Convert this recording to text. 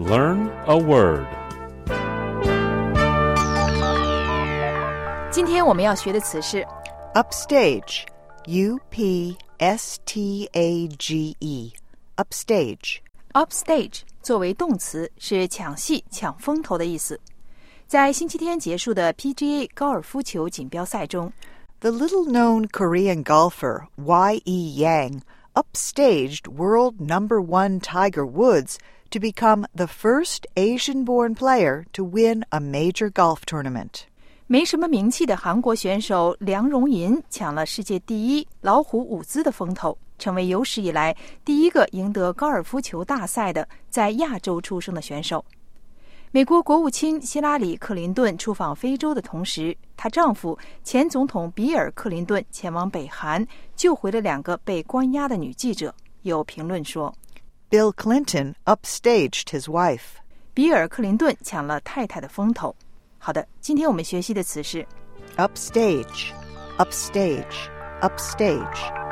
Learn a word. 今天我们要学的词是 Upstage, U-P-S-T-A-G-E, upstage. upstage 作为动词是抢戏、抢风头的意思。在星期天结束的 PGA 高尔夫球锦标赛中， The little-known Korean golfer Y.E. Yang upstaged world number one Tiger Woods to become the first Asian-born player to win a major golf tournament. 没什么名气的韩国选手梁荣银抢了世界第一老虎伍兹的风头，成为有史以来第一个赢得高尔夫球大赛的在亚洲出生的选手。美国国务卿希拉里·克林顿出访非洲的同时，她丈夫前总统比尔·克林顿前往北韩，救回了2个被关押的女记者。有评论说 Bill Clinton upstaged his wife. 比尔·克林顿抢了太太的风头。好的，今天我们学习的词是 Upstage, upstage, upstage.